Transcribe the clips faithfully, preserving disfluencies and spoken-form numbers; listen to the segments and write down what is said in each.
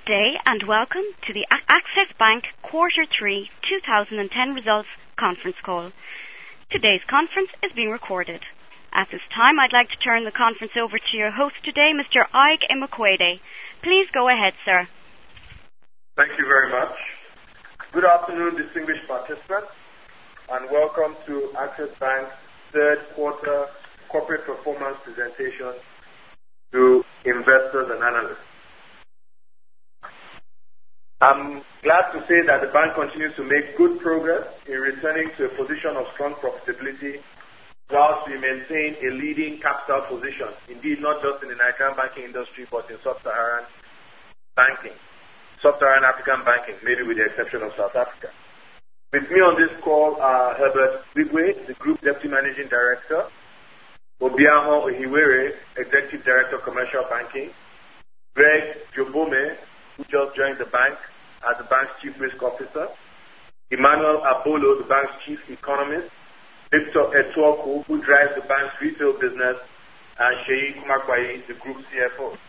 day and welcome to the Access Bank Quarter three twenty ten Results Conference Call. Today's conference is being recorded. At this time, I'd like to turn the conference over to your host today, Mister Ige Emekwede. Please go ahead, sir. Thank you very much. Good afternoon, distinguished participants, and welcome to Access Bank's third quarter corporate performance presentation to investors and analysts. I'm glad to say that the bank continues to make good progress in returning to a position of strong profitability whilst we maintain a leading capital position, indeed not just in the Nigerian banking industry but in sub-Saharan banking, sub-Saharan African banking, maybe with the exception of South Africa. With me on this call are Herbert Wigwe, the Group Deputy Managing Director, Obiaho Ohiwere, Executive Director of Commercial Banking, Greg Jobome, who just joined the bank as the bank's Chief Risk Officer, Emmanuel Abolo, the bank's Chief Economist, Victor Etuoku, who drives the bank's retail business, and Sheyi Kumakwayi, the Group C F O.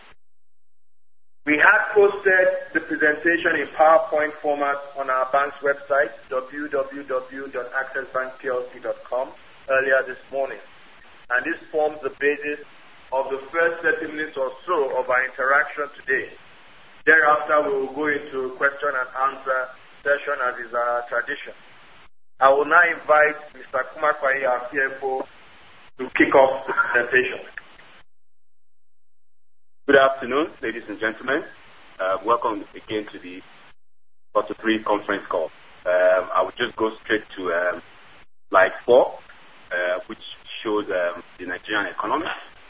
We have posted the presentation in PowerPoint format on our bank's website, w w w dot access bank p l c dot com, earlier this morning. And this forms the basis of the first thirty minutes or so of our interaction today. Thereafter, we will go into a question and answer session as is our tradition. I will now invite Mister Kumakwayi, our C F O, to kick off the presentation. Good afternoon, ladies and gentlemen. Uh, welcome again to the Quarter three conference call. Um, I will just go straight to um, slide four, uh, which shows um, the Nigerian economy.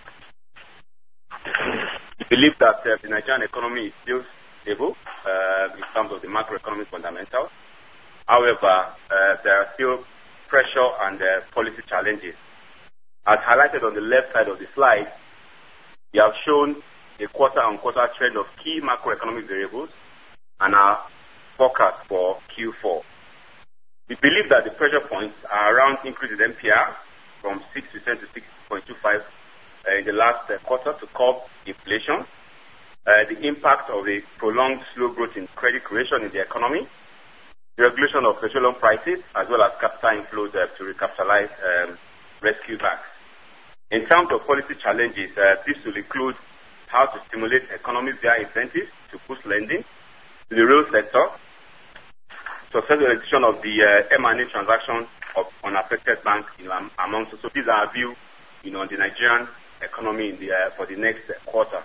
We believe that uh, the Nigerian economy is still stable uh, in terms of the macroeconomic fundamentals. However, uh, there are still pressure and uh, policy challenges. As highlighted on the left side of the slide, we have shown a quarter-on-quarter trend of key macroeconomic variables and our forecast for Q four. We believe that the pressure points are around increase in M P R from six percent to six point two five uh, in the last uh, quarter to curb inflation, uh, the impact of a prolonged slow growth in credit creation in the economy, the regulation of petroleum prices, as well as capital inflows uh, to recapitalize um, rescue banks. In terms of policy challenges, uh, this will include how to stimulate economies via incentives to boost lending to the real sector, successful execution of the uh, M and A transaction of unaffected banks, you know, amongst. So these are our view, you know, on the Nigerian economy in the, uh, for the next uh, quarter.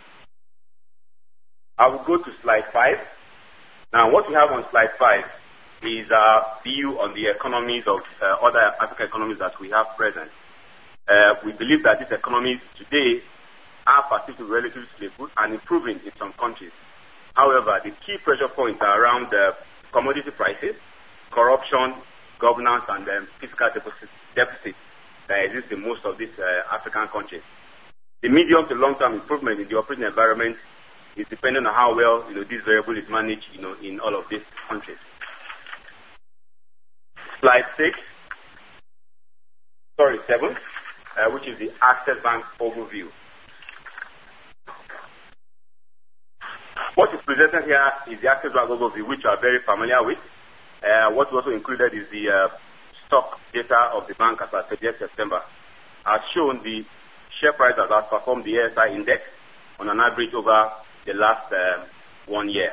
I will go to slide five. Now, what we have on slide five is our view on the economies of uh, other African economies that we have present. Uh, we believe that these economies today are particularly relatively stable and improving in some countries. However, the key pressure points are around uh, commodity prices, corruption, governance, and um, fiscal deficit, deficit that exists in most of these uh, African countries. The medium to long-term improvement in the operating environment is dependent on how well, you know, this variable is managed, you know, in all of these countries. Slide six, sorry, seven, uh, which is the Access Bank overview. What is presented here is the Access Bank overview, which you are very familiar with. Uh, what was also included is the uh, stock data of the bank as of thirtieth September. As shown, the share price has outperformed the A S I index on an average over the last uh, one year.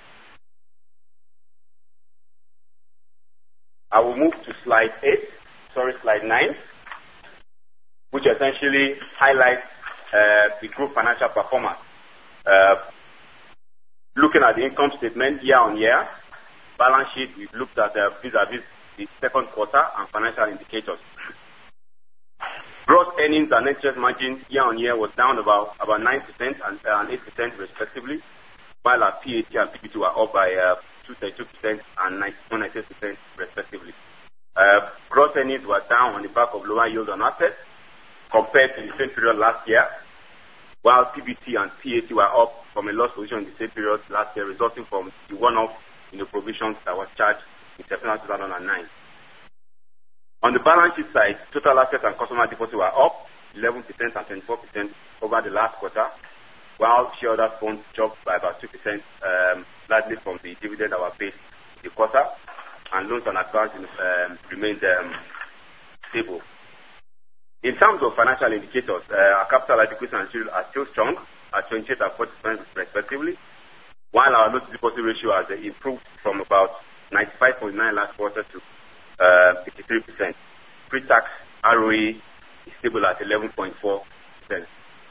I will move to slide eight, sorry, slide nine, which essentially highlights uh, the group financial performance. Uh, looking at the income statement year on year, balance sheet, we've looked at uh, vis-a-vis the second quarter and financial indicators. Gross earnings and net interest margin year on year was down about, about nine percent and, uh, and eight percent respectively, while our P A T and P B T were up by uh, two hundred thirty-two percent and one hundred ninety-eight percent respectively. Uh, gross earnings were down on the back of lower yield on assets compared to the same period last year, while P B T and P A T were up from a loss position in the same period last year, resulting from the one-off, you know, provisions that was charged in September two thousand nine. On the balance sheet side, total assets and customer deposits were up eleven percent and twenty-four percent over the last quarter, while shareholder funds dropped by about two percent, um, largely from the dividend that were paid in the quarter, and loans and advances um, remained um, stable. In terms of financial indicators, uh, our capital adequacy and shield are still strong at twenty-eight and forty percent respectively, while our loan to deposit ratio has uh, improved from about ninety-five point nine last quarter to uh, fifty-three percent. Pre-tax R O E is stable at eleven point four percent.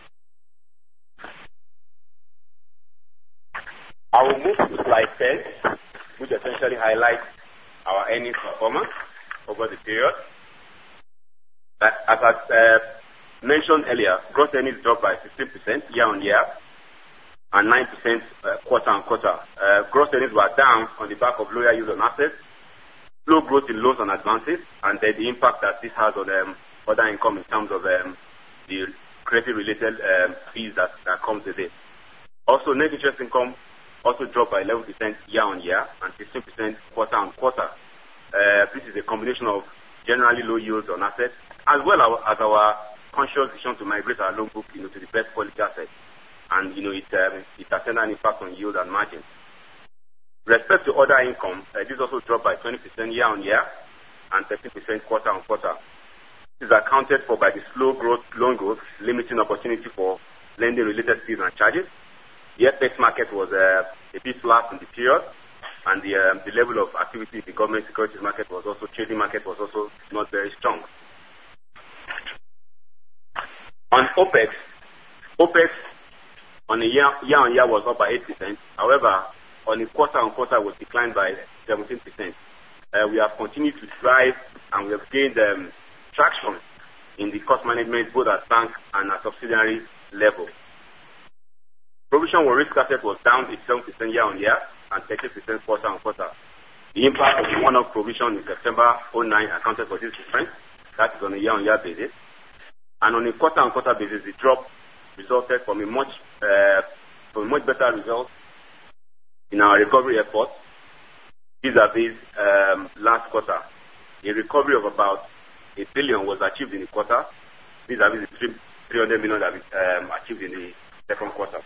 I will move to slide ten, which essentially highlights our earnings performance over the period. As I uh, mentioned earlier, gross earnings dropped by fifteen percent year on year and nine percent uh, quarter on quarter. Uh, gross earnings were down on the back of lower yield on assets, slow growth in loans and advances, and then the impact that this has on um, other income in terms of um, the credit-related um, fees that, that comes with it. Also, net interest income also dropped by eleven percent year on year and fifteen percent quarter on quarter. Uh, this is a combination of generally low yields on assets, as well as our conscious decision to migrate our loan book, you know, to the best quality assets, and you know it um, it has had an impact on yield and margin. With respect to other income, uh, this also dropped by twenty percent year on year and thirteen percent quarter on quarter. This is accounted for by the slow growth loan growth, limiting opportunity for lending-related fees and charges. The F X market was uh, a bit flat in the period, and the um, the level of activity in the government securities market was also, trading market was also not very strong. On OPEX, OPEX on a year, year on year was up by eight percent. However, on a quarter on quarter was declined by seventeen percent. Uh, we have continued to drive and we have gained um, traction in the cost management both at bank and at subsidiary level. Provision for risk asset was down eighty-seven percent year on year and thirty percent quarter on quarter. The impact of the one-off provision in September oh nine accounted for this difference. That is on a year on year basis. And on a quarter on quarter basis, the drop resulted from a much uh, from a much better result in our recovery efforts vis-a-vis um, last quarter. A recovery of about a billion was achieved in the quarter vis-a-vis the three hundred million that we um, achieved in the second quarter.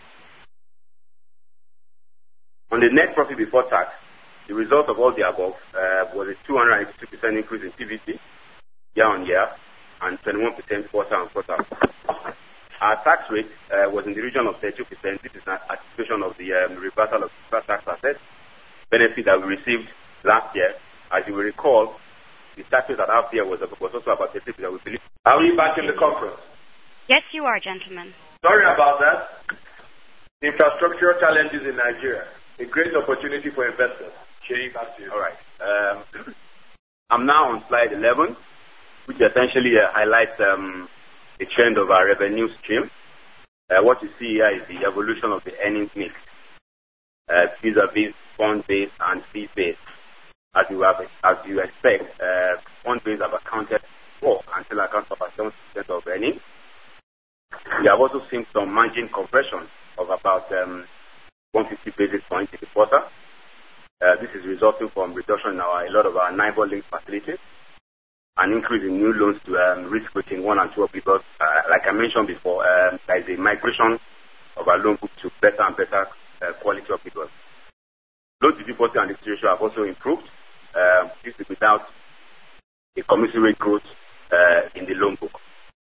On the net profit before tax, the result of all the above uh, was a two hundred eighty-two percent increase in P B T year on year and twenty-one percent quarter on quarter. Our tax rate uh, was in the region of thirty-two percent. This is an anticipation of the um, reversal of the tax asset benefit that we received last year. As you will recall, the tax rate at half year was, was also about thirty percent. We believe. Are we back in the conference? Yes, you are, gentlemen. Sorry about that. Infrastructural challenges in Nigeria. A great opportunity for investors. Shay, back to you. All right. Um, I'm now on slide eleven, which essentially uh, highlights um, the trend of our revenue stream. Uh, what you see here is the evolution of the earnings mix, uh, vis-a-vis fund-based and fee-based. As you have, as you expect, uh, fund-based have accounted for until account for about seventy percent of earnings. We have also seen some margin compression of about um, one hundred fifty basis points in the quarter. Uh, this is resulting from reduction in our, a lot of our NIBOR linked facilities, an increase in new loans to um, risk rating one and two because, uh, like I mentioned before, um, there is a migration of our loan book to better and better uh, quality of people. Loan to deposit and liquidity ratio have also improved. Uh, this is without a commensurate growth uh, in the loan book.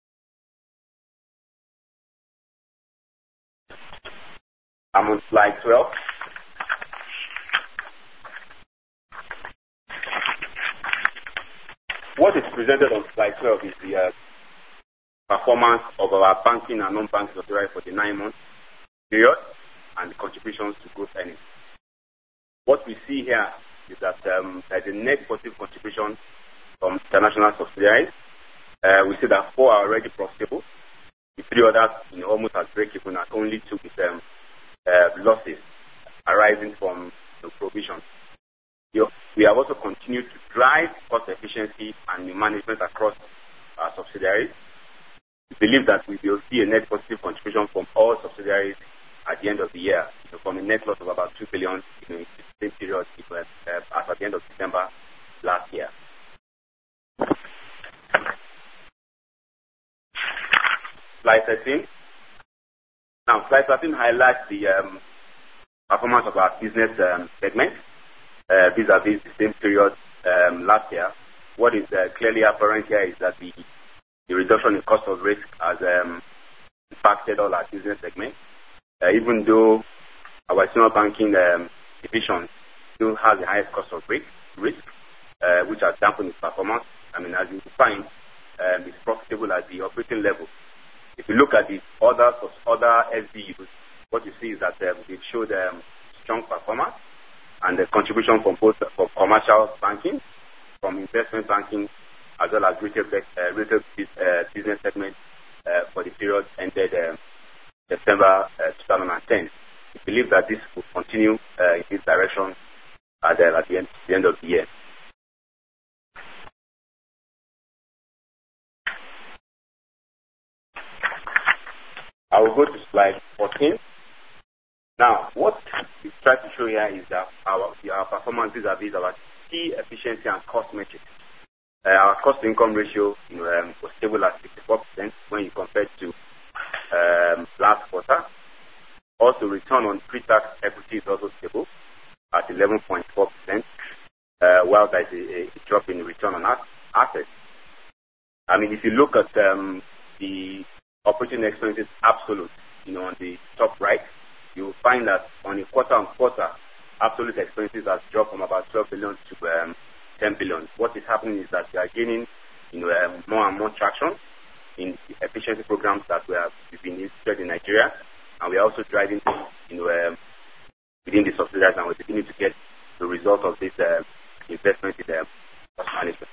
I'm on slide twelve. What is presented on slide twelve is the uh, performance of our banking and non-banking subsidiaries for the nine-month period and the contributions to growth earnings. What we see here is that um, there's a net positive contribution from international subsidiaries. Uh, we see that four are already profitable. The three others, you know, almost at break-even, and only two with um, uh, losses arising from the provision. We have also continued to drive cost efficiency and management across our subsidiaries. We believe that we will see a net positive contribution from all subsidiaries at the end of the year, so from a net loss of about two billion you know, in the same period uh, as at the end of December last year. Slide thirteen. Now, slide thirteen highlights the um, performance of our business um, segment uh, vis-a-vis the same period um, last year. What is uh, clearly apparent here is that the, the reduction in cost of risk has um, impacted all our business segments, uh, even though our senior banking um, division still has the highest cost of risk, risk uh, which has dampened its performance. I mean, as you find, um, it's profitable at the operating level. If you look at the other other S B Us, what you see is that um, they showed um, strong performance and the contribution from both from commercial banking, from investment banking, as well as retail, uh, retail uh, business segment uh, for the period ended um, September uh, twenty ten. We believe that this will continue uh, in this direction at, uh, at the, end, the end of the year. I will go to slide fourteen. Now, what we try to show here is that our, our performance vis-a-vis our key efficiency and cost metrics. Uh, our cost-to-income ratio you know, um, was stable at sixty-four percent when you compare to um, last quarter. Also, return on pre-tax equity is also stable at eleven point four percent, uh, while there is a, a drop in return on assets. I mean, if you look at um, the operating expenses absolute, you know, on the top right, you will find that on a quarter-on-quarter, absolute expenses has dropped from about twelve billion to um, ten billion. What is happening is that we are gaining, you know, um, more and more traction in the efficiency programs that we have been instituted in Nigeria, and we are also driving, you know, um, within the subsidiaries, and we're beginning to get the result of this uh, investment in um, cost management.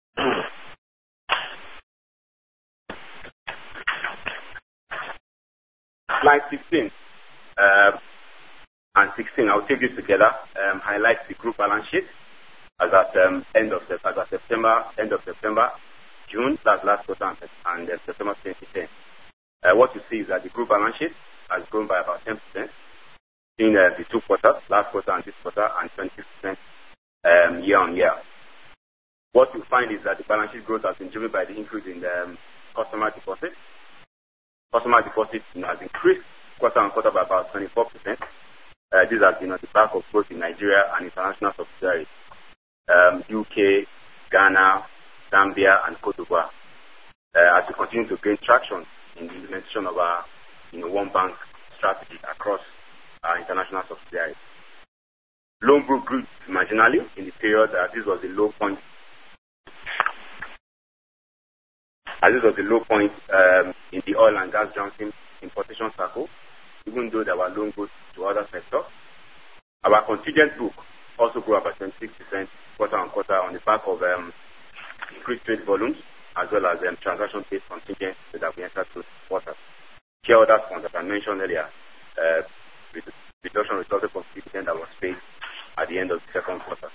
Slide sixteen uh, and sixteen, I'll take this together, um, highlights the group balance sheet as at um, end of as at September, end of September, June, that's last quarter, and, and uh, September twenty ten. Uh, what you see is that the group balance sheet has grown by about ten percent in uh, the two quarters, last quarter and this quarter, and twenty percent um, year on year. What you find is that the balance sheet growth has been driven by the increase in the um, customer deposits. Customer deposits you know, has increased quarter on quarter by about twenty-four percent. Uh, this has been on the back of growth in Nigeria and international subsidiaries, um, U K, Ghana, Zambia, and Cote d'Ivoire. Uh, as we continue to gain traction in the implementation of our you know, one bank strategy across our international subsidiaries. Loan book grew marginally in the period. Uh, this was the low point. As this was the low point um, in the oil and gas downstream importation cycle, even though there were loan growth to other sectors. Our contingent book also grew about twenty-six percent quarter on quarter on the back of um, increased trade volumes, as well as um, transaction-based contingents that we entered through quarters. Shareholders funds that I mentioned earlier, uh, reduction resulted from dividend that was paid at the end of the second quarter.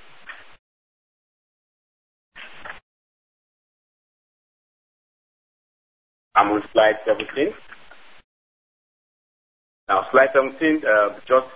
I'm on slide seventeen. Now, slide seventeen uh, just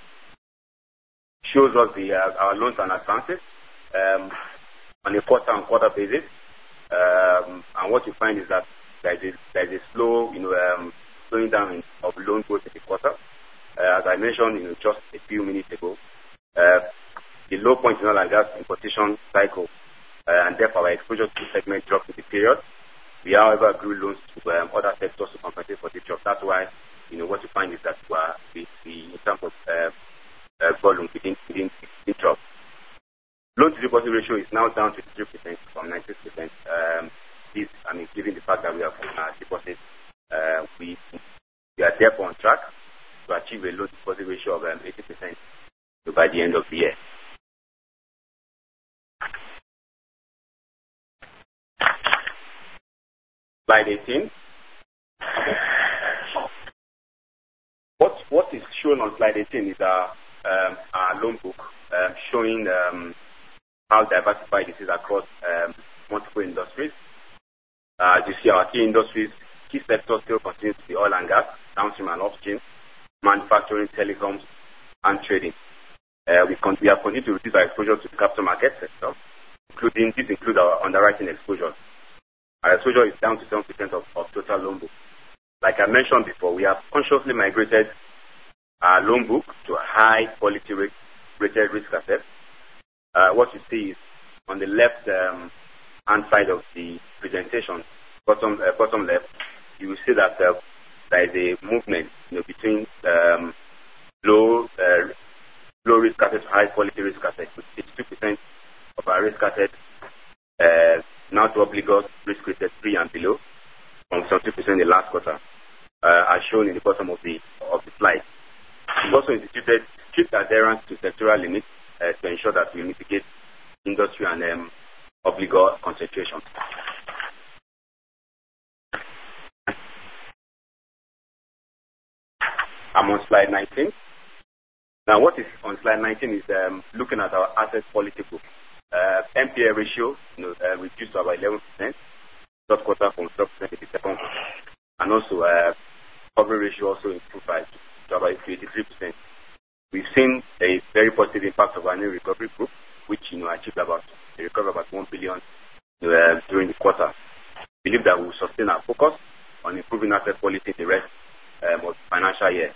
shows us the uh, our loans and advances um, on a quarter-on-quarter basis. Um, and what you find is that there is a, there is a slow, you know, um, slowing down in, of loan growth in the quarter. Uh, as I mentioned, you know, just a few minutes ago, uh, the low point in oil and gas importation cycle, uh, and therefore our exposure to the segment dropped in the period. We, however, grew loans to um, other sectors to compensate for this drop. That's why, you know, what you find is that uh, the, the, in terms of uh, uh, volume within within the drop. Loan to deposit ratio is now down to three percent from ninety percent. Um, this, I mean, given the fact that we have uh, deposits, uh, we we are therefore on track to achieve a loan to deposit ratio of um, eighty percent by the end of the year. Slide eighteen. What what is shown on slide eighteen is our um, our loan book um, showing um, how diversified it is across um, multiple industries. Uh, as you see, our key industries, key sectors still continue to be oil and gas, downstream and upstream, manufacturing, telecoms, and trading. Uh, we, con- we have continued to reduce our exposure to the capital market sector, including this includes our underwriting exposure. Our exposure is down to seven percent of, of total loan book. like I mentioned before, we have consciously migrated our loan book to a high-quality rated risk assets. Uh, what you see is on the left um, hand side of the presentation, bottom uh, bottom left, you will see that uh, there is a movement, you know, between um, low uh, low risk assets to high quality risk assets. eighty-two percent of our risk assets uh, now to obligors risk rated three and below, from seventy percent in the last quarter, uh, as shown in the bottom of the of the slide. We've also instituted strict adherence to sectoral limits uh, to ensure that we mitigate industry and um, obligor concentration. I'm on slide nineteen. Now, what is on slide nineteen is um, looking at our asset quality book. Uh, N P L ratio, you know, uh, reduced to about eleven percent, third quarter from twelve percent in the second quarter, and also uh, coverage ratio also improved by to about eighty-three percent. We've seen a very positive impact of our new recovery group, which you know achieved about a recovery of about one billion uh, during the quarter. We believe that we will sustain our focus on improving asset quality in the rest um, of the financial year.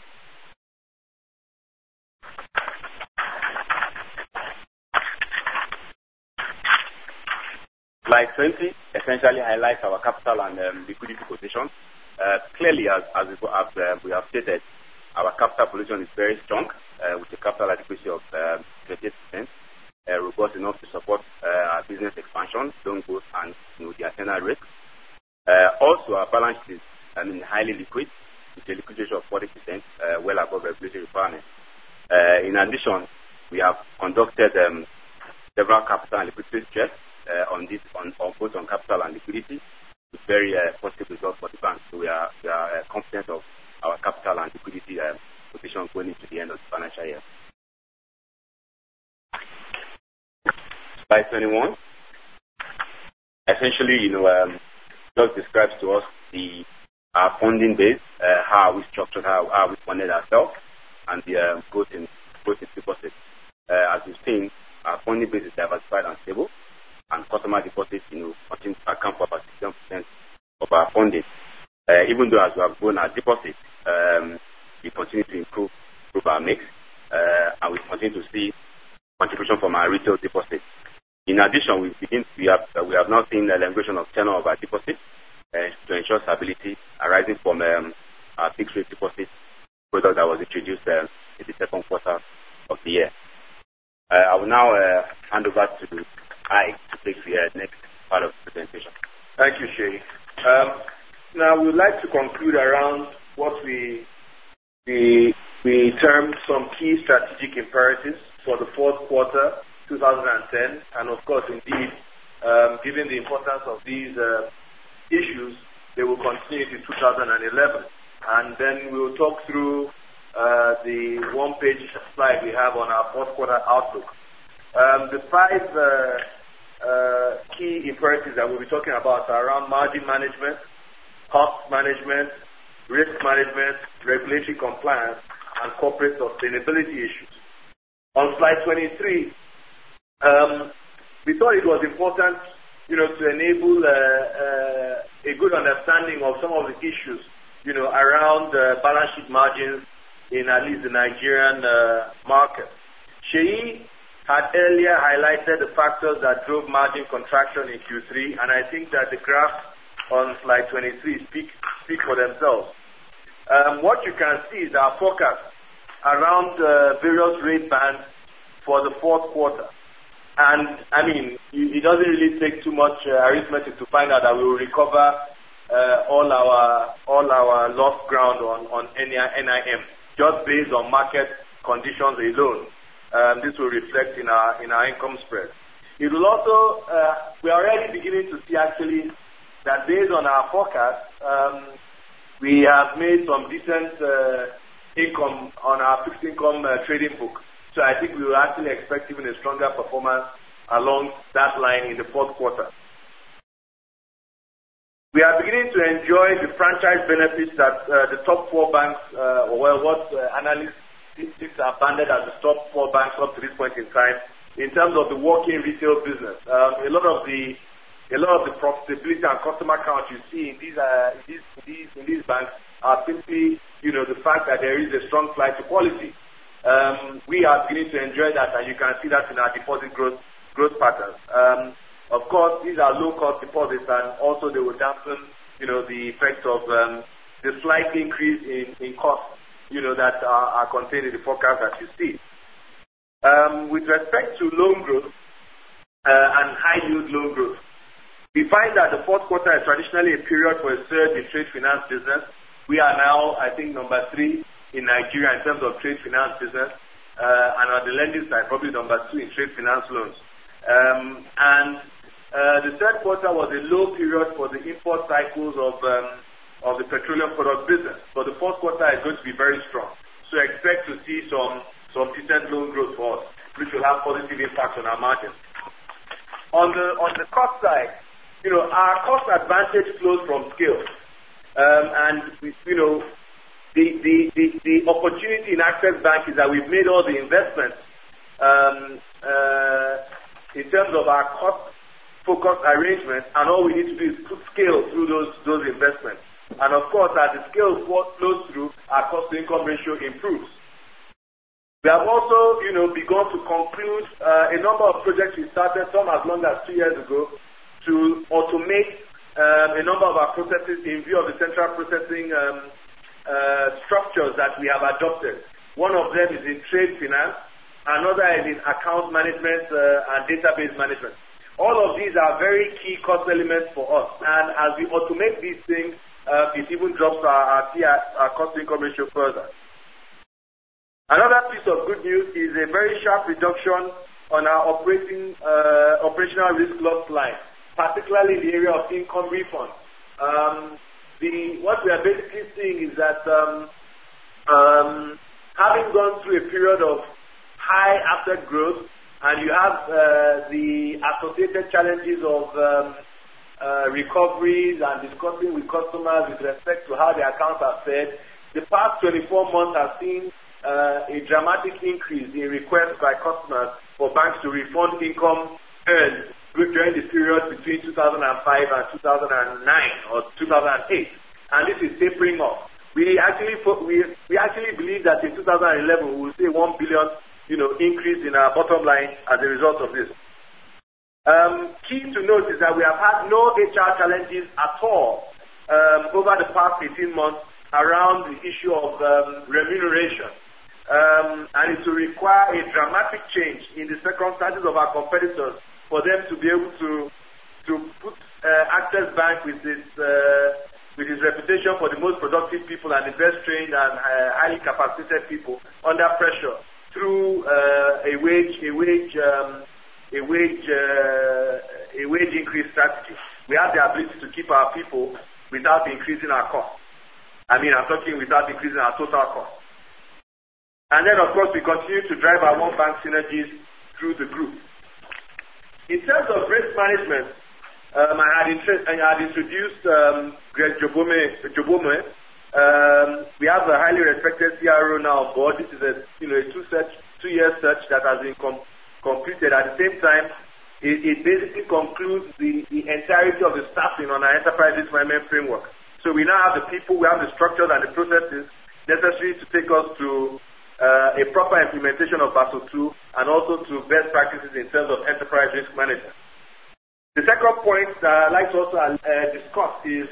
Slide twenty essentially highlights our capital and um, liquidity position. Uh, clearly, as, as we, have, uh, we have stated, our capital position is very strong, uh, with a capital adequacy of um, twenty-eight percent, uh, robust enough to support uh, our business expansion, loan growth, and you know, the internal risk. Uh, also, our balance sheet is I mean, highly liquid, with a liquidity ratio of forty percent, uh, well above regulatory requirements. Uh, in addition, we have conducted um, several capital and liquidity stress uh, on this, on, on both on capital and liquidity, with very uh, positive results for the bank. So we are, we are uh, confident of our capital and liquidity uh, position going into the end of the financial year. Slide twenty-one. Essentially, you know, um, just describes to us the our funding base, uh, how we structured, how, how we funded ourselves, and the uh, growth in growth in deposits. Uh, as you've seen, our funding base is diversified and stable, and customer deposits, you know, continue to account for about sixty-seven percent of our funding. Uh, even though as we have grown our deposits, um, we continue to improve, improve our mix, uh, and we continue to see contribution from our retail deposits. In addition, we begin we have uh, we have now seen the elongation of tenor of our deposits uh, to ensure stability arising from um, our fixed rate deposit product that was introduced uh, in the second quarter of the year. Uh, I will now uh, hand over to I to take the uh, next part of the presentation. Thank you, Shay. Um, now we would like to conclude around what we we we termed some key strategic imperatives for the fourth quarter two thousand ten, and of course, indeed, um, given the importance of these uh, issues, they will continue to two thousand eleven. And then we will talk through uh, the one-page slide we have on our fourth quarter outlook. Um, the five uh, uh, key imperatives that we'll be talking about are around margin management, cost management, risk management, regulatory compliance, and corporate sustainability issues. On slide twenty-three, um, we thought it was important, you know, to enable uh, uh, a good understanding of some of the issues, you know, around uh, balance sheet margins in at least the Nigerian uh, market. Sheyi had earlier highlighted the factors that drove margin contraction in Q three, and I think that the graphs on slide twenty-three speak, speak for themselves. Um, what you can see is our forecast around uh, various rate bands for the fourth quarter. And, I mean, it doesn't really take too much uh, arithmetic to find out that we will recover uh, all our all our lost ground on, on N I M, just based on market conditions alone. Um, this will reflect in our in our income spread. It will also, uh, we are already beginning to see actually that based on our forecast, um, we have made some decent uh, income on our fixed income uh, trading book. So I think we will actually expect even a stronger performance along that line in the fourth quarter. We are beginning to enjoy the franchise benefits that uh, the top four banks, uh, or well, what uh, analysts think are banded as the top four banks up to this point in time, in terms of the working retail business. Um, a lot of the a lot of the profitability and customer count you see in these uh, in these in these in these banks are simply, you know, the fact that there is a strong flight to quality. Um, we are beginning to enjoy that, and you can see that in our deposit growth growth patterns. Um, of course, these are low-cost deposits, and also they will dampen, you know, the effect of um, the slight increase in, in costs, you know, that are, are contained in the forecast that you see. Um, with respect to loan growth uh, and high-yield loan growth, we find that the fourth quarter is traditionally a period for a surge in trade finance business. We are now, I think, number three in Nigeria in terms of trade finance business, uh, and on the lending side, probably number two in trade finance loans. Um, and uh, the third quarter was a low period for the import cycles of um, of the petroleum product business. But the fourth quarter is going to be very strong. So expect to see some some decent loan growth for us, which will have positive impact on our margins. On the on the cost side, you know, our cost advantage flows from scale, um, and you know, the, the the the opportunity in Access Bank is that we've made all the investments um, uh, in terms of our cost-focused arrangements, and all we need to do is put scale through those those investments. And of course, as the scale flows through, our cost-to-income ratio improves. We have also, you know, begun to conclude uh, a number of projects we started, some as long as two years ago, to automate um, a number of our processes in view of the central processing um, uh, structures that we have adopted. One of them is in trade finance, another is in account management uh, and database management. All of these are very key cost elements for us, and as we automate these things, uh, it even drops our, our, our cost-to-income ratio further. Another piece of good news is a very sharp reduction on our operating uh, operational risk loss line, particularly in the area of income refund. Um, the, what we are basically seeing is that um, um, having gone through a period of high asset growth, and you have uh, the associated challenges of um, uh, recoveries and discussing with customers with respect to how their accounts are fed, the past twenty-four months have seen uh, a dramatic increase in requests by customers for banks to refund income earned during the period between two thousand five and two thousand nine or two thousand eight, and this is tapering off. We actually we we actually believe that in two thousand eleven we will see one billion, you know, increase in our bottom line as a result of this. Um, key to note is that we have had no H R challenges at all um, over the past eighteen months around the issue of um, remuneration, um, and it will require a dramatic change in the circumstances of our competitors for them to be able to to put uh, Access Bank with its uh, with its reputation for the most productive people and the best trained and uh, highly capacitated people under pressure through uh, a wage a wage um, a wage uh, a wage increase strategy. We have the ability to keep our people without increasing our costs. I mean, I'm talking without increasing our total cost. And then, of course, we continue to drive our one bank synergies through the group. In terms of risk management, um, I, had inter- I had introduced um, Greg Jobome. Jobome. Um, we have a highly respected C R O now on board. This is a you know a two search, two year search that has been com- completed. At the same time, it, it basically concludes the, the entirety of the staffing on our enterprise risk management framework. So we now have the people, we have the structures and the processes necessary to take us to uh, a proper implementation of Basel two and also to best practices in terms of enterprise risk management. The second point that I'd like to also uh, discuss is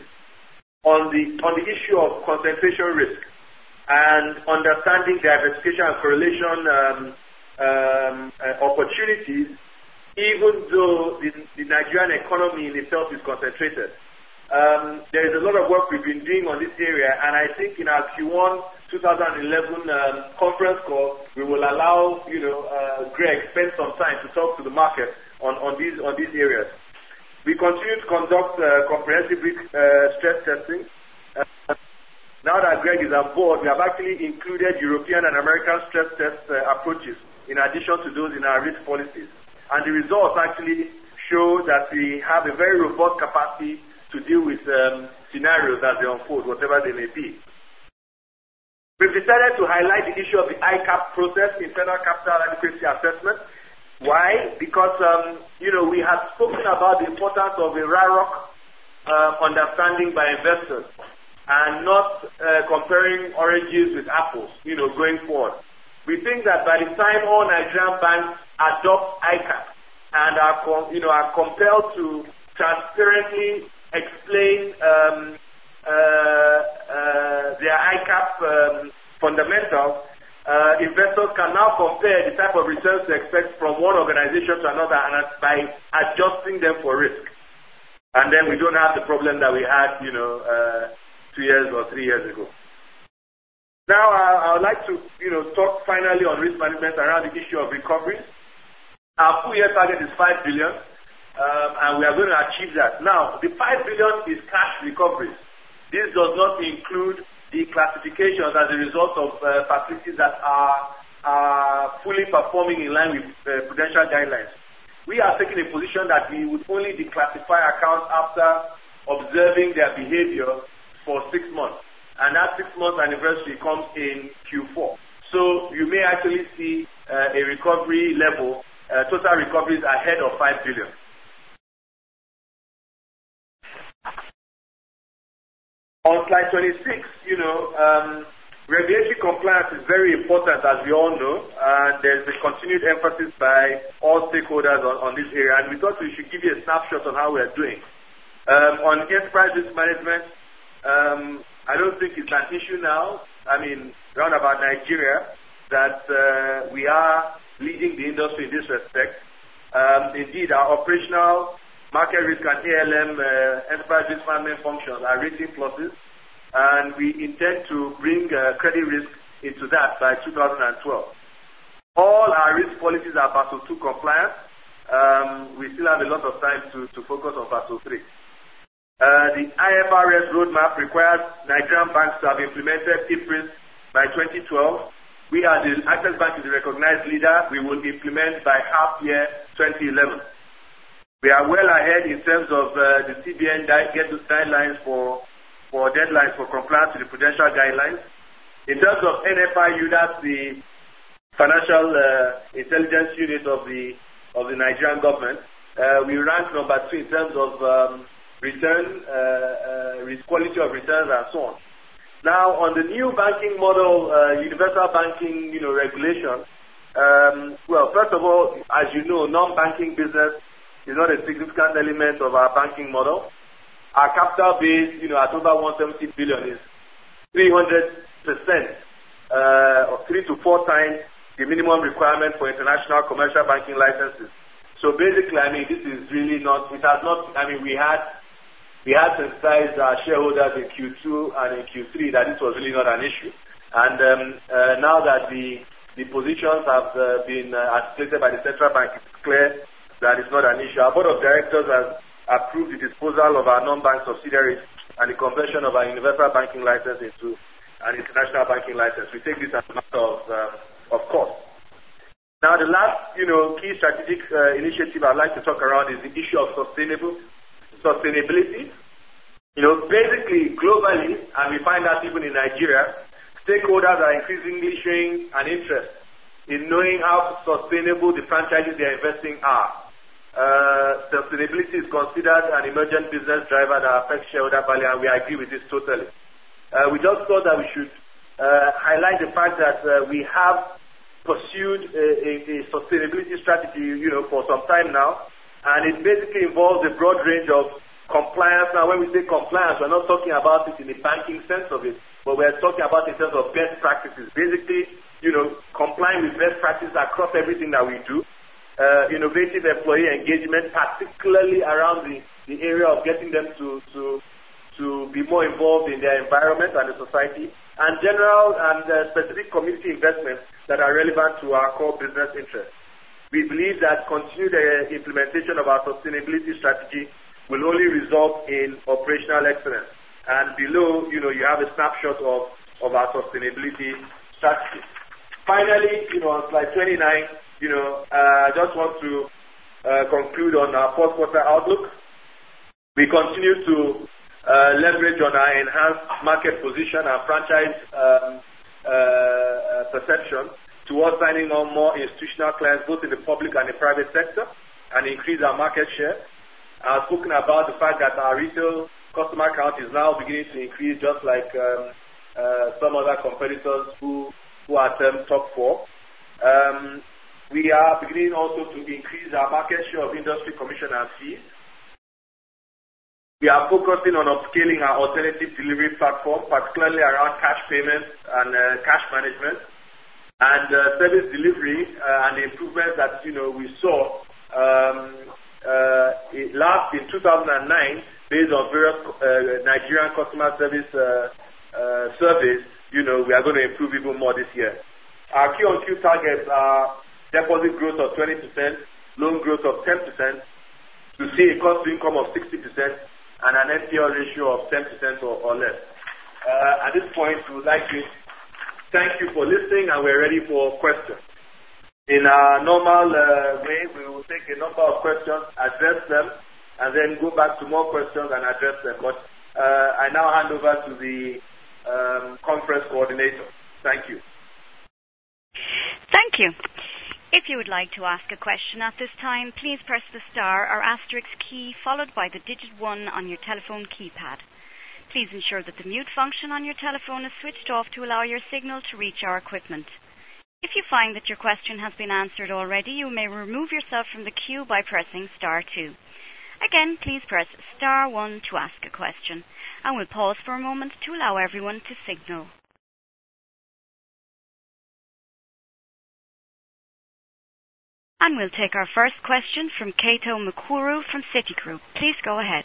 on the on the issue of concentration risk and understanding diversification and correlation um, um, uh, opportunities, even though the, the Nigerian economy in itself is concentrated. Um, there is a lot of work we've been doing on this area, and I think in our Q one twenty eleven um, conference call, we will allow you know uh, Greg spend some time to talk to the market on, on these on these areas. We continue to conduct uh, comprehensive uh, stress testing. Uh, now that Greg is on board, we have actually included European and American stress test uh, approaches in addition to those in our risk policies. And the results actually show that we have a very robust capacity to deal with um, scenarios as they unfold, whatever they may be. We've decided to highlight the issue of the I CAP process, Internal Capital Adequacy Assessment. Why? Because, um, you know, we have spoken about the importance of a R A R O C uh, understanding by investors. and not uh, comparing oranges with apples, you know, going forward. We think that by the time all Nigerian banks adopt I CAP and are, com- you know, are compelled to transparently explain um, uh, uh, their I CAP um, fundamentals, uh, investors can now compare the type of returns to expect from one organization to another and by adjusting them for risk. And then we don't have the problem that we had, you know, uh, two years or three years ago. Now, I, I would like to, you know, talk finally on risk management around the issue of recoveries. Our full year target is five billion, um, and we are going to achieve that. Now, the five billion is cash recoveries. This does not include the classifications as a result of uh, facilities that are, are fully performing in line with uh, prudential guidelines. We are taking a position that we would only declassify accounts after observing their behavior for six months. And that six months anniversary comes in Q four. So you may actually see uh, a recovery level, uh, total recoveries ahead of five billion. On slide twenty-six, you know, um, regulatory compliance is very important, as we all know, and there's a continued emphasis by all stakeholders on, on this area, and we thought we should give you a snapshot on how we are doing. Um, on enterprise risk management, um, I don't think it's an issue now. I mean, round about Nigeria, that uh, we are leading the industry in this respect. Um, indeed, our operational market risk and A L M uh, enterprise risk management functions are rating pluses, and we intend to bring uh, credit risk into that by two thousand twelve. All our risk policies are Basel two compliant. Um, we still have a lot of time to, to focus on Basel three. Uh, the I F R S roadmap requires Nigerian banks to have implemented I F R S by twenty twelve. We are the Access Bank is the recognized leader. We will implement by half year twenty eleven. We are well ahead in terms of uh, the C B N di- get those guidelines for, for deadlines for compliance with the prudential guidelines. In terms of N F I U, that's the financial uh, intelligence unit of the of the Nigerian government. Uh, we rank number two in terms of um, return, uh, uh, quality of returns, and so on. Now, on the new banking model, uh, universal banking, you know, regulation. Um, well, first of all, as you know, non-banking business is not a significant element of our banking model. Our capital base, you know, at over one hundred seventy billion is three hundred percent, uh, or three to four times the minimum requirement for international commercial banking licenses. So basically, I mean, this is really not, it has not, I mean, we had, we had sensitized our shareholders in Q two and in Q three that this was really not an issue. And um, uh, now that the, the positions have uh, been uh, articulated by the central bank, it's clear that it's not an issue. Our board of directors has approved the disposal of our non-bank subsidiaries and the conversion of our universal banking license into an international banking license. We take this as a matter of, uh, of course. Now, the last, you know, key strategic uh, initiative I'd like to talk around is the issue of sustainable sustainability. You know, basically, globally, and we find that even in Nigeria, stakeholders are increasingly showing an interest in knowing how sustainable the franchises they are investing are. Uh, sustainability is considered an emergent business driver that affects shareholder value, and we agree with this totally. Uh, we just thought that we should uh, highlight the fact that uh, we have pursued a, a, a sustainability strategy, you know, for some time now, and it basically involves a broad range of compliance. Now, when we say compliance, we're not talking about it in the banking sense of it, but we're talking about it in terms of best practices. Basically, you know, complying with best practices across everything that we do. Uh, innovative employee engagement, particularly around the, the area of getting them to, to to be more involved in their environment and the society, and general and uh, specific community investments that are relevant to our core business interests. We believe that continued uh, implementation of our sustainability strategy will only result in operational excellence. And below, you know, you have a snapshot of, of our sustainability strategy. Finally, you know, on slide twenty-nine, you know, uh, I just want to uh, conclude on our fourth quarter outlook. We continue to uh, leverage on our enhanced market position and franchise um, uh, perception towards signing on more institutional clients, both in the public and the private sector, and increase our market share. I've spoken about the fact that our retail customer count is now beginning to increase, just like um, uh, some other competitors who, who are termed top four. Um, we are beginning also to increase our market share of industry commission and fees. We are focusing on upscaling our alternative delivery platform, particularly around cash payments and uh, cash management, and uh, service delivery uh, and the improvements that you know we saw um, uh, last in two thousand nine based on various uh, Nigerian customer service uh, uh, surveys. You know we are going to improve even more this year. Our Q on Q targets are deposit growth of twenty percent, loan growth of ten percent, to see a cost to income of sixty percent, and an N P L ratio of ten percent or, or less. Uh, at this point, we would like to thank you for listening, and we're ready for questions. In our normal uh, way, we will take a number of questions, address them, and then go back to more questions and address them. But uh, I now hand over to the um, conference coordinator. Thank you. Thank you. If you would like to ask a question at this time, please press the star or asterisk key followed by the digit one on your telephone keypad. Please ensure that the mute function on your telephone is switched off to allow your signal to reach our equipment. If you find that your question has been answered already, you may remove yourself from the queue by pressing star two. Again, please press star one to ask a question, and we'll pause for a moment to allow everyone to signal. And we'll take our first question from Kato Mukuru from Citigroup. Please go ahead.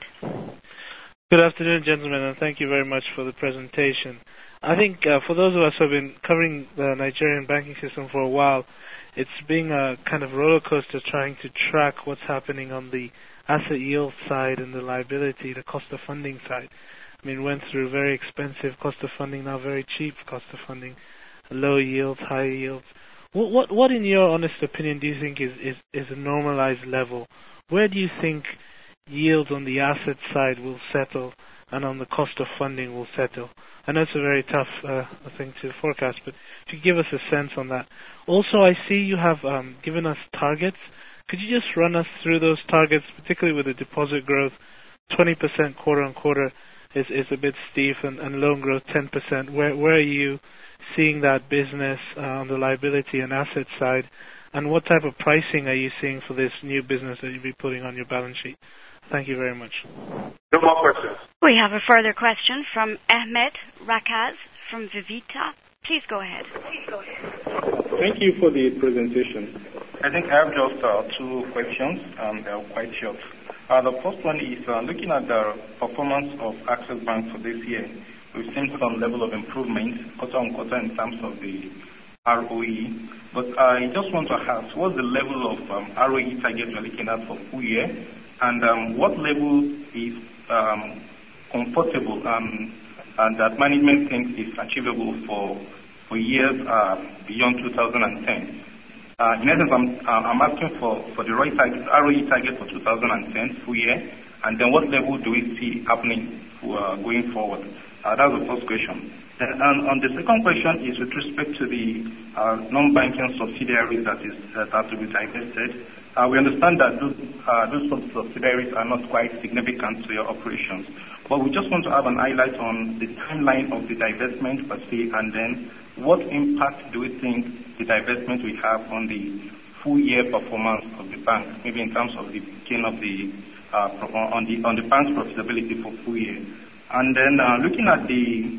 Good afternoon, gentlemen, and thank you very much for the presentation. I think uh, for those of us who have been covering the Nigerian banking system for a while, it's been a kind of roller coaster trying to track what's happening on the asset yield side and the liability, the cost of funding side. I mean, went through very expensive cost of funding, now very cheap cost of funding, low yields, high yields. What, what, what, in your honest opinion, do you think is, is, is a normalized level? Where do you think yields on the asset side will settle and on the cost of funding will settle? I know it's a very tough uh, thing to forecast, but if you give us a sense on that. Also, I see you have um, given us targets. Could you just run us through those targets, particularly with the deposit growth? twenty percent quarter on quarter is, is a bit steep, and, and loan growth ten percent. Where, where are you seeing that business uh, on the liability and asset side, and what type of pricing are you seeing for this new business that you'll be putting on your balance sheet? Thank you very much. No more questions. We have a further question from Ahmed Rakaz from Vivita. Please go ahead. Please go ahead. Thank you for the presentation. I think I have just uh, two questions, and they're quite short. Uh, the first one is uh, looking at the performance of Access Bank for this year. We've seen some level of improvement quarter on quarter in terms of the R O E. But I just want to ask, what's the level of um, R O E target you're looking at for full year? And um, what level is um, comfortable um, and that management thinks is achievable for for years uh, beyond two thousand ten? Uh, in essence, I'm, uh, I'm asking for, for the right target, R O E target for two thousand ten full year, and then what level do we see happening for, uh, going forward? Uh, that's the first question. And, and on the second question is with respect to the uh, non-banking subsidiaries that is that have to be divested. Uh, we understand that those, uh, those subsidiaries are not quite significant to your operations, but we just want to have an highlight on the timeline of the divestment per se, and then what impact do we think the divestment will have on the full year performance of the bank, maybe in terms of the gain of the uh, on the on the bank's profitability for full year. And then uh, looking at the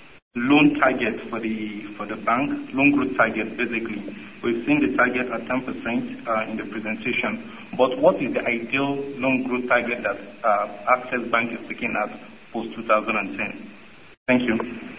loan target for the for the bank, loan growth target, basically, we've seen the target at ten percent uh, in the presentation. But what is the ideal loan growth target that uh, Access Bank is looking at post two thousand ten? Thank you.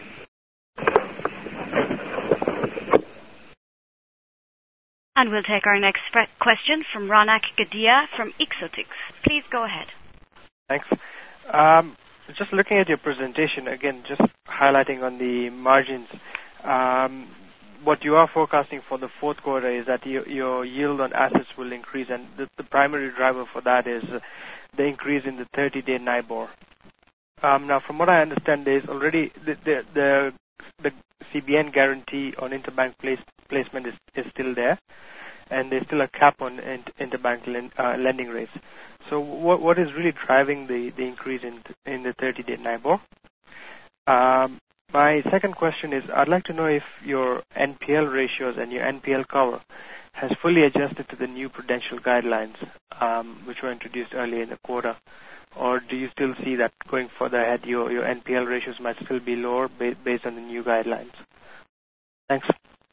And we'll take our next question from Ronak Gadia from Ixotix. Please go ahead. Thanks. Um, just looking at your presentation, again, just highlighting on the margins, um, what you are forecasting for the fourth quarter is that your, your yield on assets will increase, and the, the primary driver for that is uh, the increase in the thirty-day NIBOR. Um, now, from what I understand, there is already the the, the, the C B N guarantee on interbank place, placement is, is still there, and there's still a cap on interbank lend, uh, lending rates. So what what is really driving the, the increase in in the thirty-day NIBOR? Um, my second question is, I'd like to know if your N P L ratios and your N P L cover has fully adjusted to the new prudential guidelines, um, which were introduced earlier in the quarter, or do you still see that going further ahead, your, your N P L ratios might still be lower ba- based on the new guidelines? Thanks.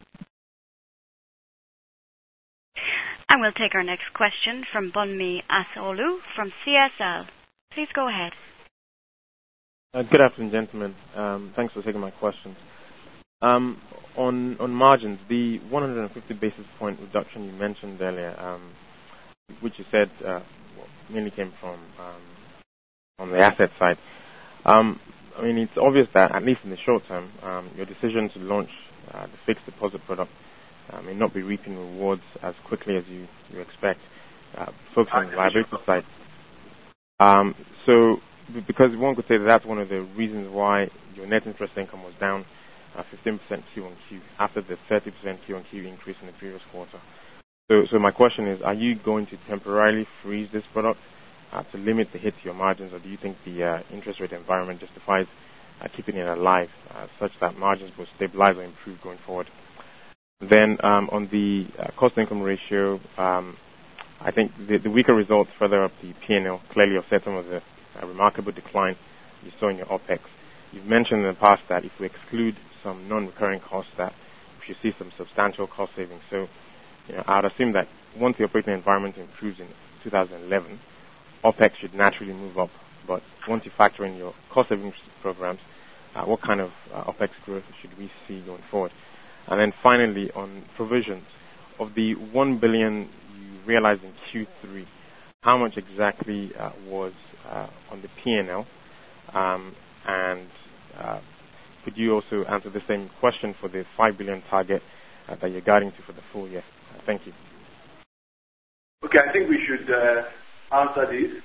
And we'll take our next question from Bunmi Asolu from C S L. Please go ahead. Uh, good afternoon, gentlemen. Um, thanks for taking my questions. Um, on on margins, the one hundred fifty basis point reduction you mentioned earlier, um, which you said uh, mainly came from um, on the asset side. Um, I mean, it's obvious that at least in the short term, um, your decision to launch uh, the fixed deposit product uh, may not be reaping rewards as quickly as you, you expect. Uh, focus on the liability side. Um, so, because one could say that that's one of the reasons why your net interest income was down uh, fifteen percent Q on Q after the thirty percent Q on Q increase in the previous quarter. So, so my question is, are you going to temporarily freeze this product uh, to limit the hit to your margins, or do you think the uh, interest rate environment justifies uh, keeping it alive uh, such that margins will stabilize or improve going forward? Then um, on the uh, cost-income ratio, um, I think the, the weaker results further up the P and L clearly offset some of the uh, remarkable decline you saw in your OPEX. You've mentioned in the past that if we exclude some non-recurring costs, that we should see some substantial cost savings. So, you know, I would assume that once the operating environment improves in two thousand eleven, OPEX should naturally move up. But once you factor in your cost savings programs, uh, what kind of uh, OPEX growth should we see going forward? And then finally, on provisions, of the one billion you realized in Q three, how much exactly uh, was uh, on the P and L? Um, and uh, could you also answer the same question for the five billion target uh, that you're guiding to for the full year? Uh, thank you. Okay, I think we should uh, answer this.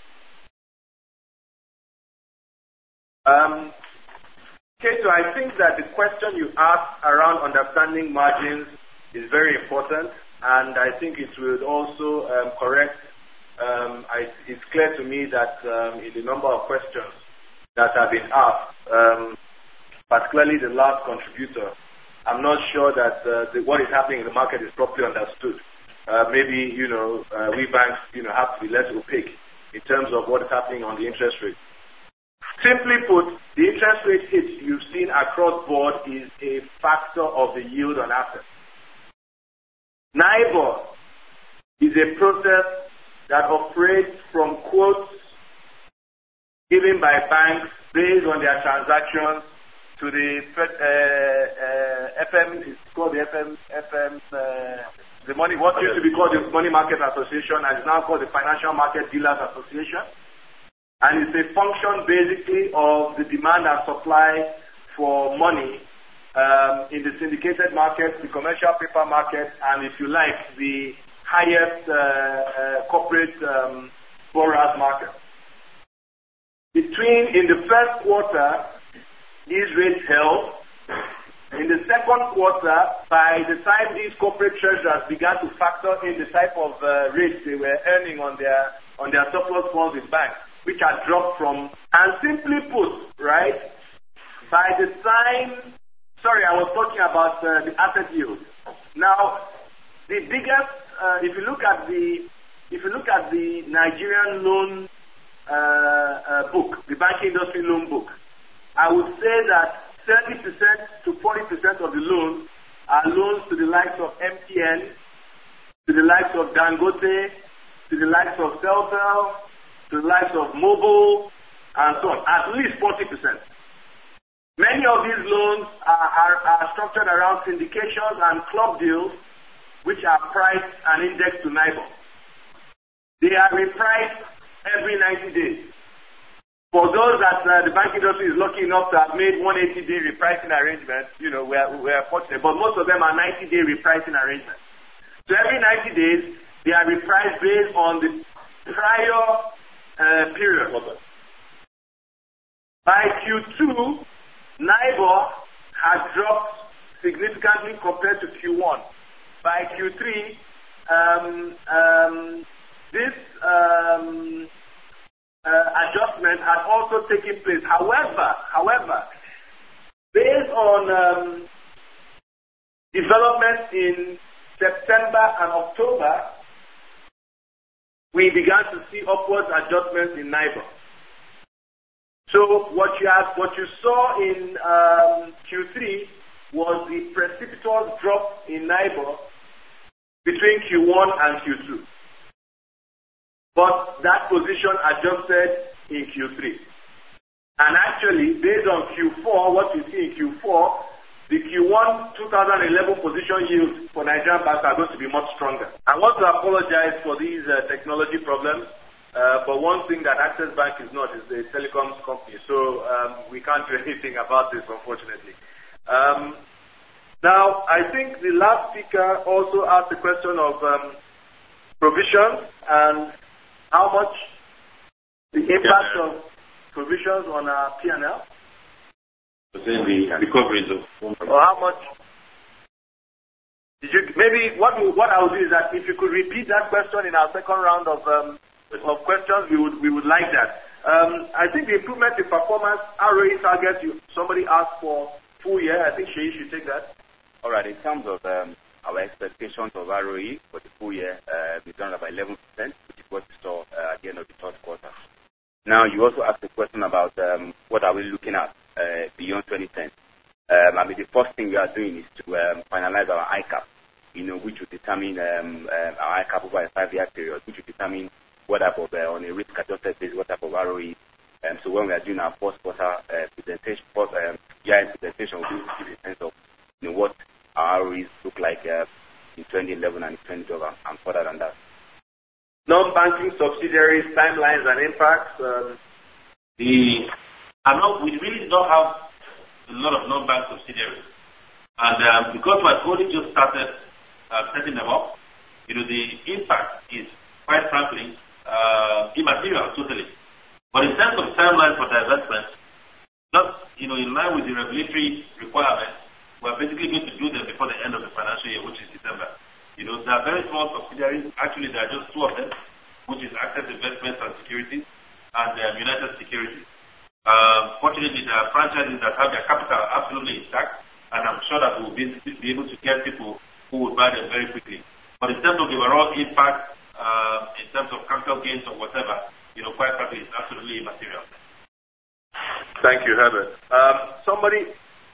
Um, okay, so I think that the question you asked around understanding margins is very important, and I think it will also um, correct. Um, I, it's clear to me that um, in the number of questions that have been asked, um, particularly the last contributor, I'm not sure that uh, the, what is happening in the market is properly understood. Uh, maybe, you know, uh, we banks, you know, have to be less opaque in terms of what is happening on the interest rate. Simply put, the interest rate hit you've seen across board is a factor of the yield on assets. NIBOR is a process that operates from quotes given by banks based on their transactions to the uh, uh, F M, it's called the F M, F M, uh, the money, what used to be called the Money Market Association, and is now called the Financial Market Dealers Association. And it's a function basically of the demand and supply for money um, in the syndicated market, the commercial paper market, and if you like, the highest uh, uh, corporate um, borrowers market. Between, in the first quarter, these rates held. In the second quarter, by the time these corporate treasurers began to factor in the type of uh, rates they were earning on their on their surplus funds with banks, which had dropped from, and simply put, right, by the time, sorry, I was talking about uh, the asset yield. Now, the biggest, uh, if you look at the, if you look at the Nigerian loan uh, uh, book, the banking industry loan book, I would say that thirty percent to forty percent of the loans are loans to the likes of M T N, to the likes of Dangote, to the likes of Celtel, to the likes of Mobile, and so on, at least forty percent. Many of these loans are, are, are structured around syndications and club deals, which are priced and indexed to NIBOR. They are repriced every ninety days. For those that uh, the bank industry is lucky enough to have made one hundred eighty day repricing arrangements, you know, we're, we're fortunate, but most of them are ninety day repricing arrangements. So every ninety days, they are repriced based on the prior uh, period. By Q two, NIBOR has dropped significantly compared to Q one. By Q three, um, um, this um, uh, adjustment had also taken place. However, however, based on um, developments in September and October, we began to see upward adjustments in NIBOR. So what you have, what you saw in um, Q three was the precipitous drop in NIBOR between Q one and Q two. But that position adjusted in Q three. And actually, based on Q four, what you see in Q four, the Q one twenty eleven position yields for Nigerian banks are going to be much stronger. I want to apologize for these uh, technology problems, uh, but one thing that Access Bank is not is a telecoms company, so um, we can't do anything about this, unfortunately. Um, now, I think the last speaker also asked the question of um, provisions and how much the impact yeah. of provisions on our P and L. Then the recoveries of or how much did you maybe what we, what I would do is that if you could repeat that question in our second round of um, of questions, we would we would like that. Um, I think the improvement in performance R O E target you somebody asked for full year. I think Sheyi should take that. All right. In terms of um, our expectations of R O E for the full year, uh, we done about eleven percent, which is what we saw uh, at the end of the third quarter. Now, you also asked a question about um, what are we looking at uh, beyond twenty ten. Um, I mean, the first thing we are doing is to um, finalize our I CAP, you know, which will determine um, uh, our I CAP over a five-year period, which will determine what type of, uh, on a risk-adjusted basis, what type of R O E. Um, so when we are doing our first quarter uh, presentation, first um, year presentation, we'll give you a sense of, you know, what our R O Es look like uh, in twenty eleven and twenty twelve and, and further than that. Non-banking subsidiaries, timelines and impacts. Um, the, I'm not, we really don't have a lot of non-bank subsidiaries. And um, because we've only just started uh, setting them up, you know, the impact is, quite frankly, uh, immaterial totally. But in terms of timeline for divestment, just, you know, in line with the regulatory requirements, we're basically going to do them before the end of the financial year, which is December. You know, there are very small subsidiaries. Actually, there are just two of them, which is Access Investments and Securities and um, United Securities. Um, fortunately, there are franchises that have their capital absolutely intact, and I'm sure that we'll be, be able to get people who will buy them very quickly. But in terms of the overall impact, uh, in terms of capital gains or whatever, you know, quite frankly, it's absolutely immaterial. Thank you, Herbert. Um, somebody,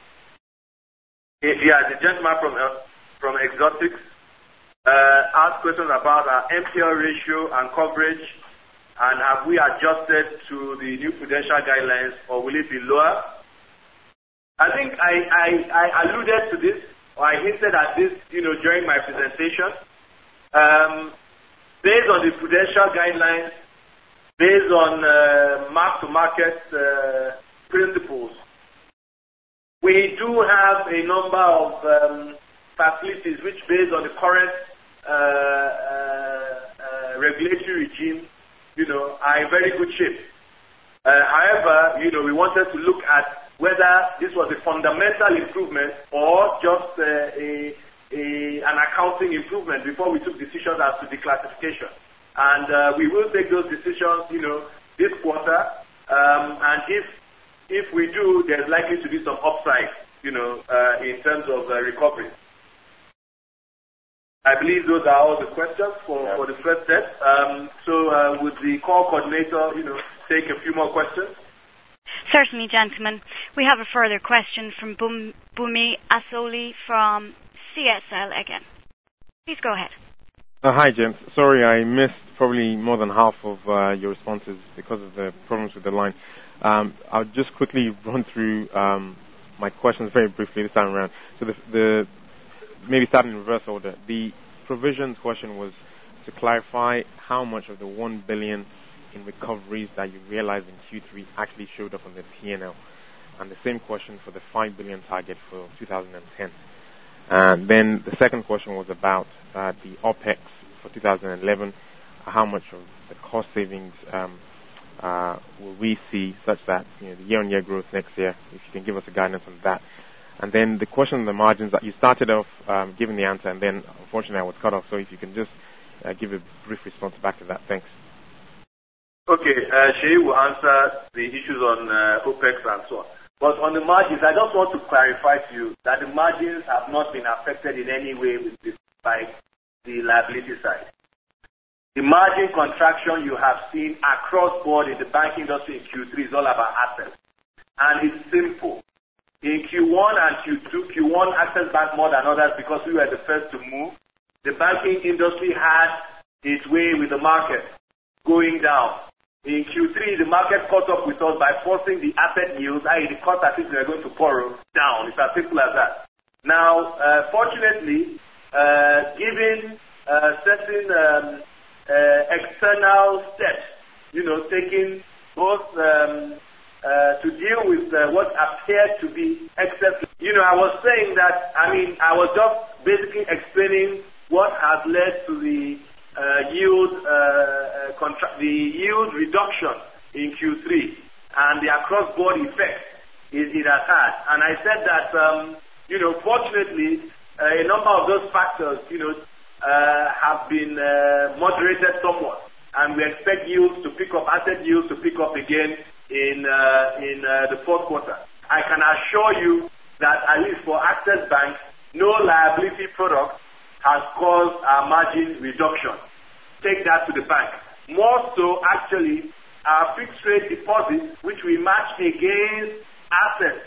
yeah, the gentleman from uh, from Exotics. Uh, ask questions about our M P L ratio and coverage, and have we adjusted to the new prudential guidelines, or will it be lower? I think I, I, I alluded to this, or I hinted at this, you know, during my presentation. Um, based on the prudential guidelines, based on uh, mark-to-market uh, principles, we do have a number of um, facilities which, based on the current Uh, uh, uh, regulatory regime, you know, are in very good shape. Uh, however, you know, we wanted to look at whether this was a fundamental improvement or just uh, a, a an accounting improvement before we took decisions as to declassification. And uh, we will take those decisions, you know, this quarter. Um, and if if we do, there's likely to be some upside, you know, uh, in terms of uh, recovery. I believe those are all the questions for, yeah. for the first set. Um, so uh, would the call coordinator, you know, take a few more questions? Certainly, gentlemen. We have a further question from Bum- Bumi Asoli from C S L again. Please go ahead. Uh, hi, James. Sorry, I missed probably more than half of uh, your responses because of the problems with the line. Um, I'll just quickly run through um, my questions very briefly this time around. So the, the maybe starting in reverse order. The provisions question was to clarify how much of the one billion in recoveries that you realized in Q three actually showed up on the P and L, and the same question for the five billion target for two thousand ten. And then the second question was about uh, the OPEX for two thousand eleven. How much of the cost savings um, uh, will we see, such that, you know, the year-on-year growth next year? If you can give us a guidance on that. And then the question on the margins, that you started off um, giving the answer, and then unfortunately I was cut off. So if you can just uh, give a brief response back to that. Thanks. Okay, uh, Shay will answer the issues on uh, OPEX and so on. But on the margins, I just want to clarify to you that the margins have not been affected in any way with this, by the liability side. The margin contraction you have seen across board in the banking industry in Q three is all about assets. And it's simple. In Q one and Q two, Q one Access Bank more than others because we were the first to move. The banking industry had its way with the market going down. In Q three, the market caught up with us by forcing the asset yields, that is the cost at which we are going to borrow, down. It's as simple as that. Now, uh, fortunately, uh, given uh, certain um, uh, external steps, you know, taken both um, uh, to deal with uh, what appeared to be excess. You know, I was saying that, I mean, I was just basically explaining what has led to the Uh, yield, uh, uh, contra- the yield reduction in Q three and the across-board effect it, it has had. And I said that, um, you know, fortunately, uh, a number of those factors, you know, uh, have been uh, moderated somewhat, and we expect yields to pick up, asset yields to pick up again in uh, in uh, the fourth quarter. I can assure you that at least for Access Bank, no liability product has caused a margin reduction. Take that to the bank. More so, actually, our fixed rate deposits, which we match against assets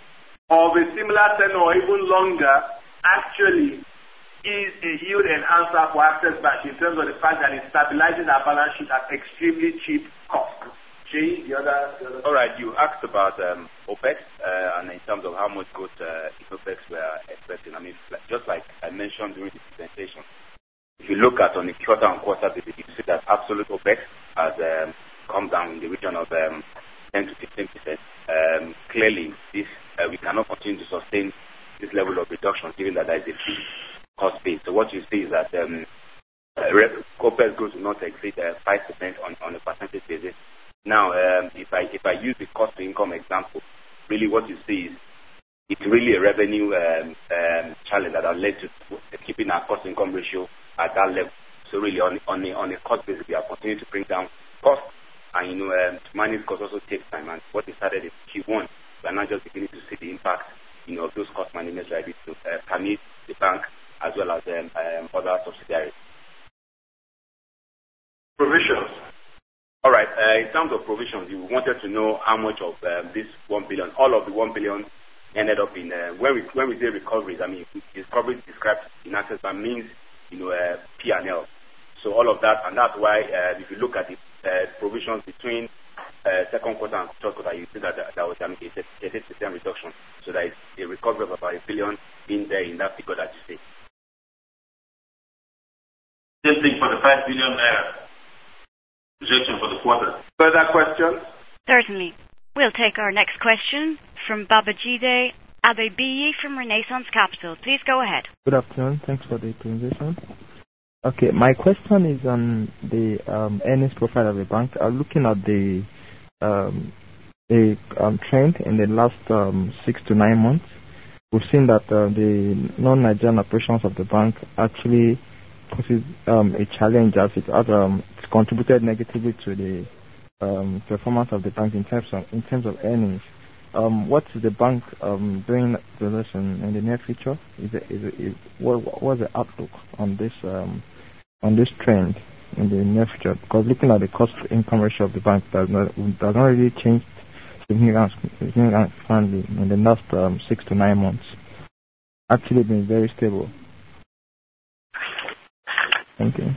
of a similar tenor or even longer, actually is a yield enhancer for Access Bank in terms of the fact that it stabilizes our balance sheet at extremely cheap cost. Jay, the other, the other. All right, you asked about um, OPEX uh, and in terms of how much growth uh, in OPEX we are expecting. I mean, just like I mentioned during the presentation, if you look at on a quarter-on-quarter basis, you see that absolute OPEX has um, come down in the region of um, ten to fifteen percent. Um, clearly, this uh, we cannot continue to sustain this level of reduction given that there is a fixed cost base. So what you see is that um, uh, OPEX growth will not exceed uh, five percent on, on a percentage basis. Now, um, if I if I use the cost-to-income example, really what you see is it's really a revenue um, um, challenge that has led to keeping our cost-income ratio at that level. So really, on on a, on a cost basis, we are continuing to bring down costs, and you know, um, to manage costs also takes time. And what we started in Q one, we are now just beginning to see the impact, you know, of those cost management strategies to uh, permit the bank as well as um, um, other subsidiaries. Provisions. All right. Uh, in terms of provisions, you wanted to know how much of um, this one billion, all of the one billion, ended up in. Uh, when we when we say recoveries, I mean recoveries described in Access Bank means you know uh, P and L. So all of that, and that's why uh, if you look at the uh, provisions between uh, second quarter and third quarter, you see that there was um, a thirty percent reduction. So there is a recovery of about a billion in there in that figure that you see. Same thing for the five billion naira. Projection for the quarter. Further questions? Certainly. We'll take our next question from Babajide Adebiyi from Renaissance Capital. Please go ahead. Good afternoon. Thanks for the presentation. Okay, my question is on the um, earnings profile of the bank. Uh, looking at the um, the um, trend in the last um, six to nine months, we've seen that uh, the non-Nigerian operations of the bank actually poses um, a challenge as it has um, contributed negatively to the um, performance of the bank in terms of in terms of earnings. Um, what is the bank um, doing to this in, in the near future? Is it, is it, is, what what's the outlook on this um, on this trend in the near future? Because looking at the cost-income ratio of the bank does not does not really change significantly in the last um, six to nine months. Actually, been very stable. Thank you.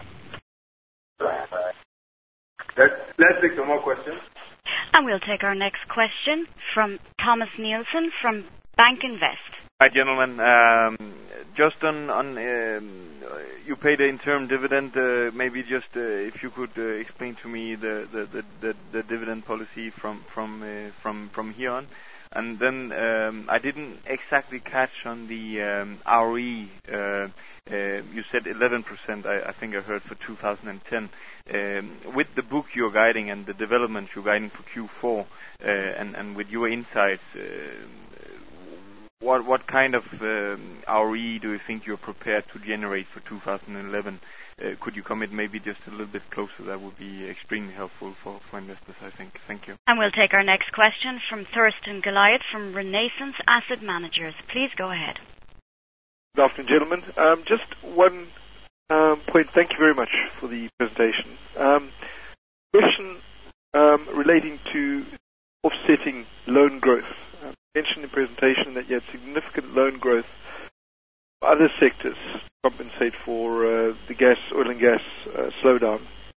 Let's, let's take some more questions. And we'll take our next question from Thomas Nielsen from Bank Invest. Hi, gentlemen. Um, just on, on um, you paid an interim dividend. Uh, maybe just uh, if you could uh, explain to me the, the, the, the, the dividend policy from from uh, from from here on. And then um, I didn't exactly catch on the um, R O E. Uh, uh, you said eleven percent, I, I think I heard, for two thousand ten. Um, with the book you're guiding and the development you're guiding for Q four, uh, and, and with your insights, uh, what what kind of um, R O E do you think you're prepared to generate for two thousand eleven? Uh, could you comment maybe just a little bit closer? That would be extremely helpful for, for investors, I think. Thank you. And we'll take our next question from Thurston Goliath from Renaissance Asset Managers. Please go ahead. Good afternoon, gentlemen. Um, just one um, point. Thank you very much for the presentation. Um, question um, relating to offsetting loan growth. Um, you mentioned in the presentation that you had significant loan growth. Other sectors compensate for uh, the gas, oil and gas uh, slowdown.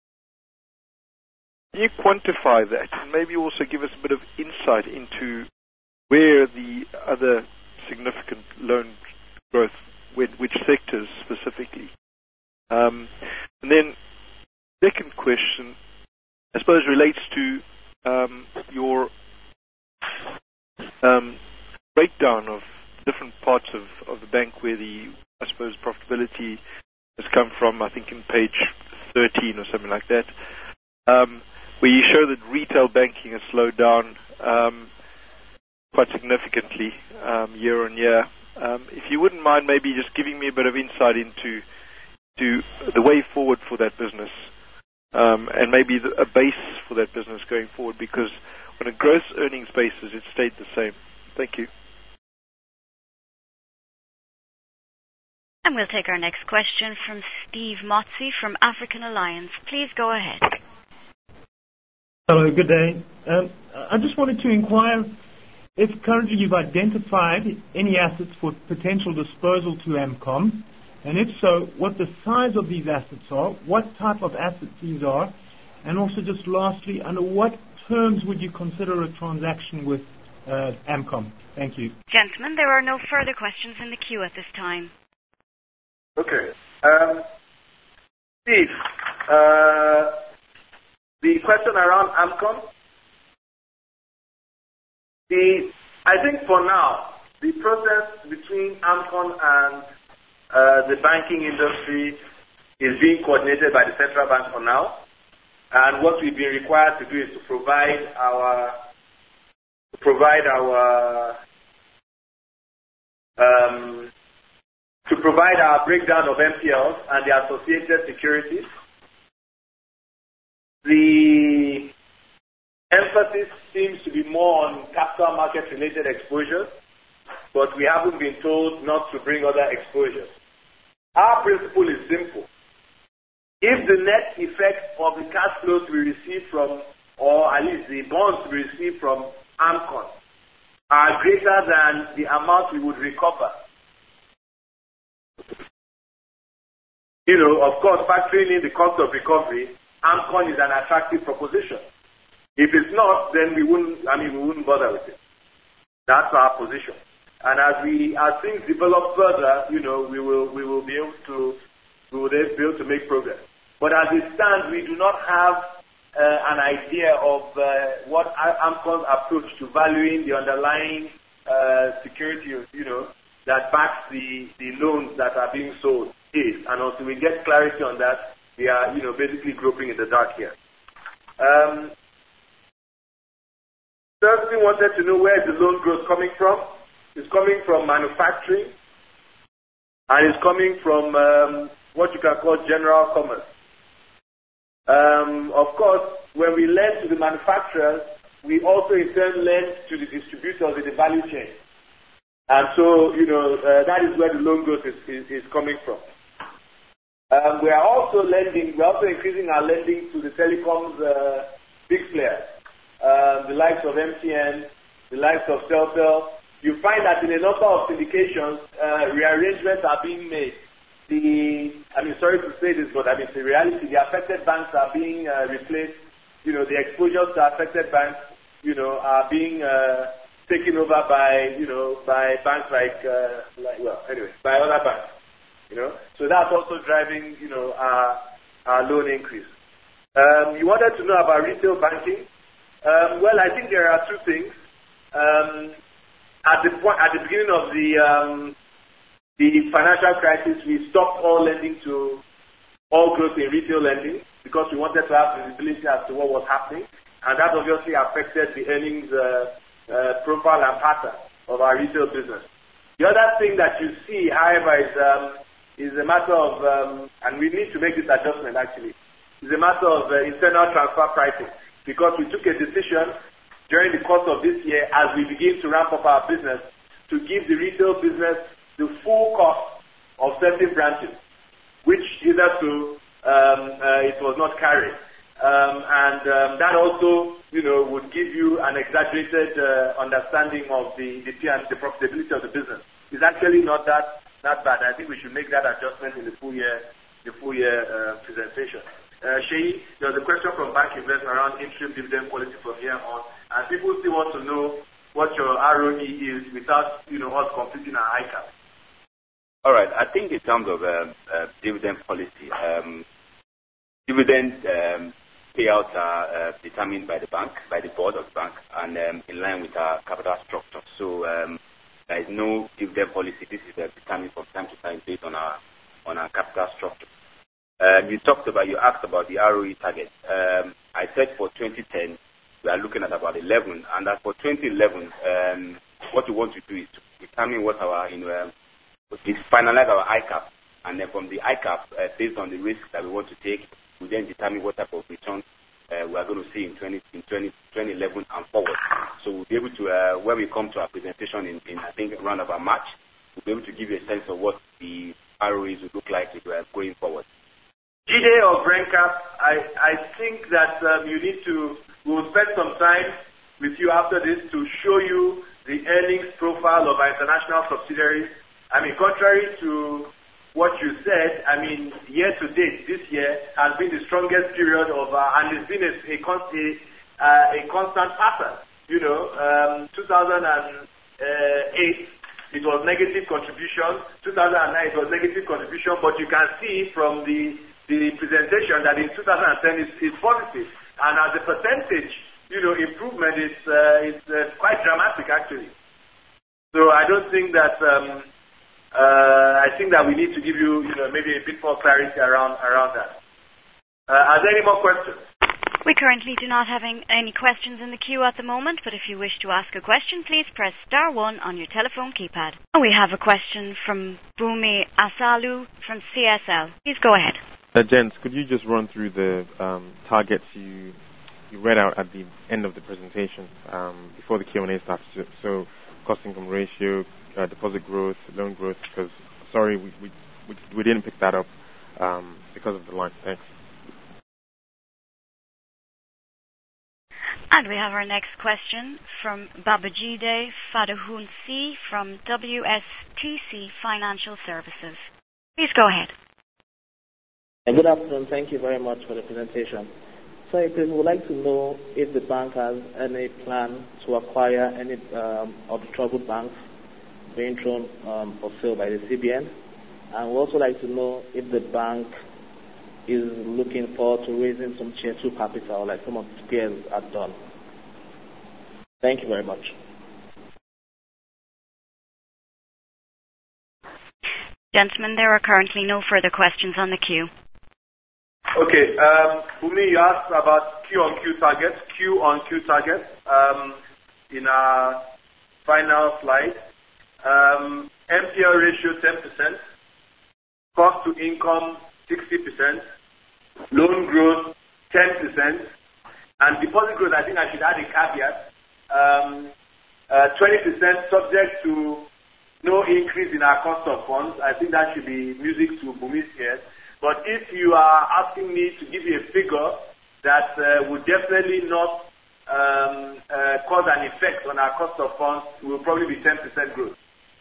Can you quantify that and maybe also give us a bit of insight into where the other significant loan growth went, which sectors specifically? Um, and then second question, I suppose, relates to um, your um, breakdown of different parts of, of the bank where the, I suppose, profitability has come from, I think in page thirteen or something like that, um, where you show that retail banking has slowed down um, quite significantly um, year on year. Um, if you wouldn't mind maybe just giving me a bit of insight into to the way forward for that business um, and maybe the, a base for that business going forward, because on a gross earnings basis it stayed the same. Thank you. And we'll take our next question from Steve Motzi from African Alliance. Please go ahead. Hello, good day. Um, I just wanted to inquire if currently you've identified any assets for potential disposal to AMCOM, and if so, what the size of these assets are, what type of assets these are, and also just lastly, under what terms would you consider a transaction with uh, AMCOM? Thank you. Gentlemen, there are no further questions in the queue at this time. Okay. Um, Steve, uh, the question around AMCOM, the, I think for now, the process between AMCOM and uh, the banking industry is being coordinated by the central bank for now. And what we've been required to do is to provide our, to provide our, um, to provide our breakdown of M P Ls and the associated securities. The emphasis seems to be more on capital market related exposures, but we haven't been told not to bring other exposures. Our principle is simple. If the net effect of the cash flows we receive from, or at least the bonds we receive from AMCON are greater than the amount we would recover, you know, of course, factoring in the cost of recovery, AMCON is an attractive proposition. If it's not, then we wouldn't, I mean, we wouldn't bother with it. That's our position. And as we, as things develop further, you know, we will, we will be able to, we will be able to make progress. But as it stands, we do not have uh, an idea of uh, what AMCON's approach to valuing the underlying uh, security, you know, that backs the, the loans that are being sold is. And until we get clarity on that, we are, you know, basically groping in the dark here. Um, Thurston wanted to know where the loan growth coming from. It's coming from manufacturing, and it's coming from um, what you can call general commerce. Um, of course, when we lend to the manufacturers, we also in turn lend to the distributors in the value chain. And so, you know, uh, that is where the loan growth is, is, is coming from. Um, we are also lending, we are also increasing our lending to the telecoms uh, big players, uh, the likes of M T N, the likes of Celtel. You find that in a number of syndications, uh, rearrangements are being made. The, I mean, sorry to say this, but I mean, it's the reality. The affected banks are being uh, replaced. You know, the exposures to affected banks, you know, are being uh, taken over by, you know, by banks like, uh, like, well, anyway, by other banks. You know, so that's also driving, you know, our, our loan increase. Um, you wanted to know about retail banking. Um, well, I think there are two things. Um, at the point, at the beginning of the um, the financial crisis, we stopped all lending to all growth in retail lending because we wanted to have visibility as to what was happening, and that obviously affected the earnings uh, uh, profile and pattern of our retail business. The other thing that you see, however, is, um, is a matter of, um, and we need to make this adjustment actually, is a matter of uh, internal transfer pricing, because we took a decision during the course of this year as we begin to ramp up our business to give the retail business the full cost of certain branches, which hitherto um, uh, it was not carried. Um, and um, that also, you know, would give you an exaggerated uh, understanding of the the, the profitability of the business. It's actually not that not bad. I think we should make that adjustment in the full year the full year uh, presentation. Uh, Sheyi, there was a question from Bank Investment around interim dividend policy from here on, and people still want to know what your R O E is without, you know, us completing our I C A P. All right. I think in terms of uh, uh, dividend policy, um, dividend um, payouts are uh, determined by the bank, by the board of the bank, and um, in line with our capital structure. So um, there is no dividend policy. This is uh, determined from time to time based on our on our capital structure. Um, you talked about, you asked about the R O E target. Um, I said for twenty ten we are looking at about eleven, and as for twenty eleven, um, what we want to do is to determine what our, you know, um, is finalize our I C A P, and then from the I C A P, uh, based on the risk that we want to take, we then determine what type of return uh, we are going to see in twenty eleven and forward. So we'll be able to, uh, when we come to our presentation in, in I think around about March, we'll be able to give you a sense of what the R O Es will look like if we are going forward. Jide of RenCap, I, I think that um, you need to, we'll spend some time with you after this to show you the earnings profile of our international subsidiaries. I mean, contrary to what you said, I mean, year to date, this year has been the strongest period of, uh, and it's been a, a, a, uh, a constant pattern. You know, um, two thousand eight, it was negative contribution. two thousand nine, it was negative contribution, but you can see from the, the presentation that in two thousand ten it's, it's positive. And as a percentage, you know, improvement is, uh, is uh, quite dramatic, actually. So I don't think that, um, Uh, I think that we need to give you, you know, maybe a bit more clarity around around that. Uh, are there any more questions? We currently do not have any questions in the queue at the moment, but if you wish to ask a question, please press star one on your telephone keypad. We have a question from Bumi Asalu from C S L. Please go ahead. Uh, gents, could you just run through the um, targets you you read out at the end of the presentation um, before the Q and A starts? So, cost income ratio, Uh, deposit growth, loan growth, because, sorry, we, we, we, we didn't pick that up um, because of the line. Thanks. And we have our next question from Babajide Fadahunsi from W S T C Financial Services. Please go ahead. Good afternoon. Thank you very much for the presentation. So I would like to know if the bank has any plan to acquire any um, of the troubled banks being thrown um, for sale by the C B N, and we'd also like to know if the bank is looking forward to raising some tier two capital like some of its peers have done. Thank you very much. Gentlemen, there are currently no further questions on the queue. Okay, um, Bumi, you asked about Q on Q targets, Q on Q targets um, in our final slide. Um, M P L ratio ten percent, cost to income sixty percent, loan growth ten percent, and deposit growth, I think I should add a caveat, um, uh, twenty percent subject to no increase in our cost of funds. I think that should be music to Bumi's ears. But if you are asking me to give you a figure that uh, would definitely not um, uh, cause an effect on our cost of funds, it will probably be ten percent growth.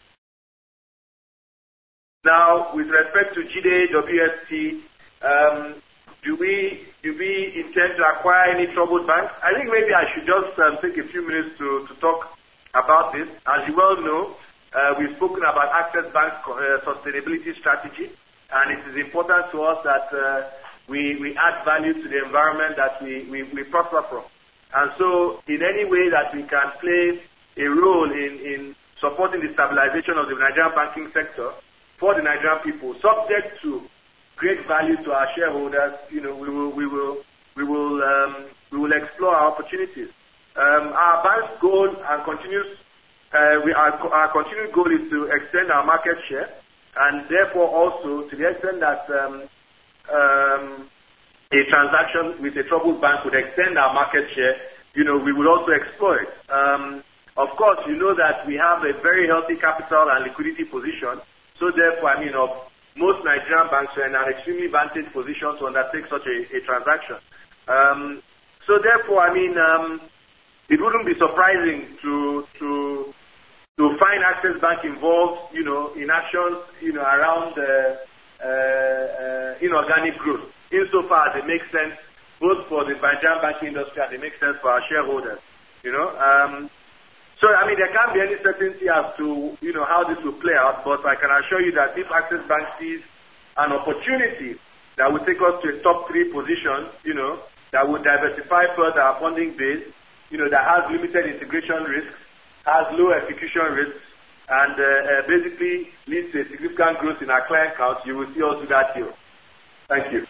Now, with respect to G D A W S T, um, do we do we intend to acquire any troubled banks? I think maybe I should just um, take a few minutes to, to talk about this. As you well know, uh, we've spoken about Access Bank's uh, sustainability strategy, and it is important to us that uh, we, we add value to the environment that we, we, we prosper from. And so, in any way that we can play a role in, in supporting the stabilization of the Nigerian banking sector, for the Nigerian people, subject to great value to our shareholders, you know, we will, we will, we will, um, we will explore our opportunities. Um, our bank's goal and continuous uh, we are, our continued goal is to extend our market share, and therefore also to the extent that um, um, a transaction with a troubled bank would extend our market share, you know, we would also explore it. Um, of course, you know that we have a very healthy capital and liquidity position, so therefore, I mean, of most Nigerian banks are in an extremely advantaged position to undertake such a, a transaction. Um, so therefore, I mean, um, it wouldn't be surprising to to to find Access Bank involved, you know, in actions, you know, around uh, uh, uh, inorganic growth, insofar as it makes sense both for the Nigerian banking industry and it makes sense for our shareholders, you know. Um, so, I mean, there can't be any certainty as to, you know, how this will play out, but I can assure you that if Access Bank sees an opportunity that will take us to a top three position, you know, that would diversify further our funding base, you know, that has limited integration risks, has low execution risks, and uh, uh, basically leads to a significant growth in our client count, you will see us do that deal. Thank you.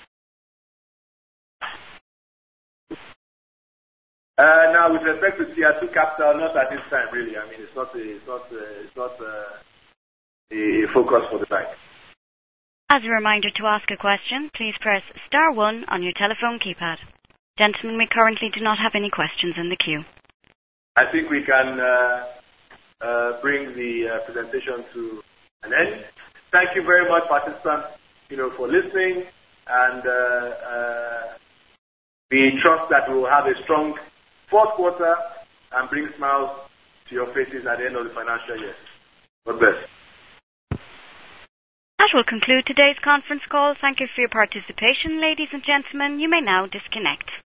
Uh, now, with respect to Tier two capital, not at this time, really. I mean, it's not a, it's not a, it's not a, a focus for the bank. As a reminder, to ask a question, please press star one on your telephone keypad. Gentlemen, we currently do not have any questions in the queue. I think we can uh, uh, bring the uh, presentation to an end. Thank you very much, participants, you know, for listening, and uh, uh, we trust that we will have a strong fourth quarter and bring smiles to your faces at the end of the financial year. God bless. That will conclude today's conference call. Thank you for your participation, ladies and gentlemen. You may now disconnect.